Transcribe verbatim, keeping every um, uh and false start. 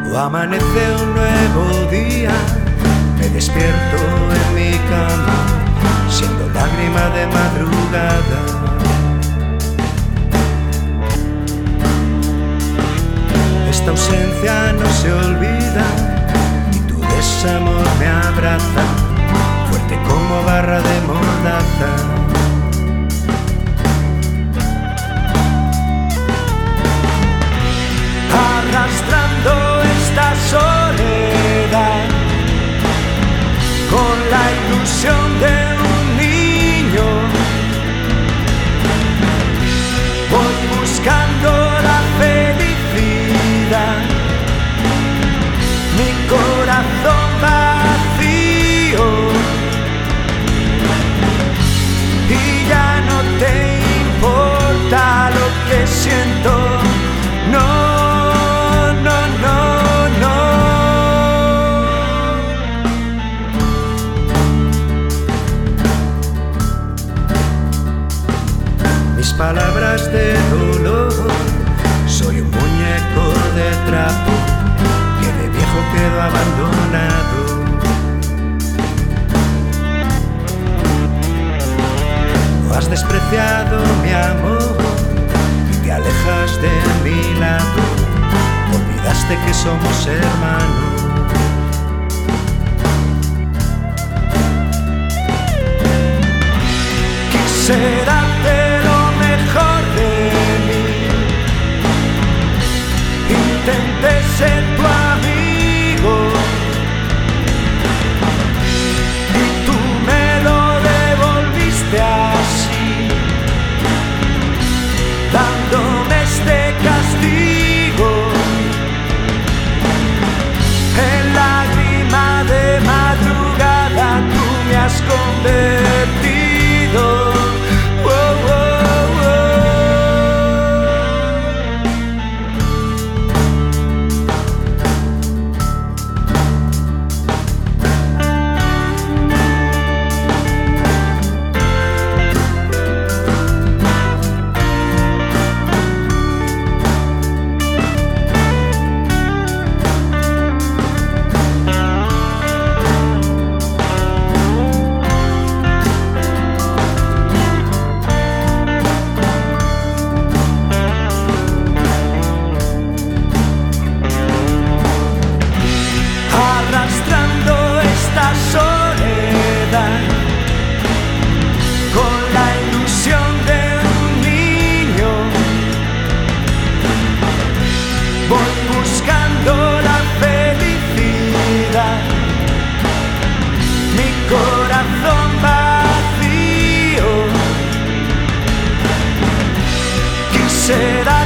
Amanece un nuevo día, me despierto en mi cama, siendo lágrima de madrugada. Esta ausencia no se olvida y tu desamor me abraza, fuerte como barra de mordaza. Arrastrando esta soledad con la ilusión de un niño, voy buscando la felicidad, mi corazón vacío, y ya no te importa lo que siento, no. Mis palabras de dolor, soy un muñeco de trapo que de viejo quedó abandonado. No has despreciado mi amor y te alejas de mi lado, olvidaste que somos hermanos. Quise darte lo mejor de mí, intenté ser tu amigo y tú me lo devolviste así, dándome este castigo. En lágrima de madrugada tú me has convertido. Arrastrando esta soledad con la ilusión de un niño, voy buscando la felicidad, mi corazón vacío, quise dar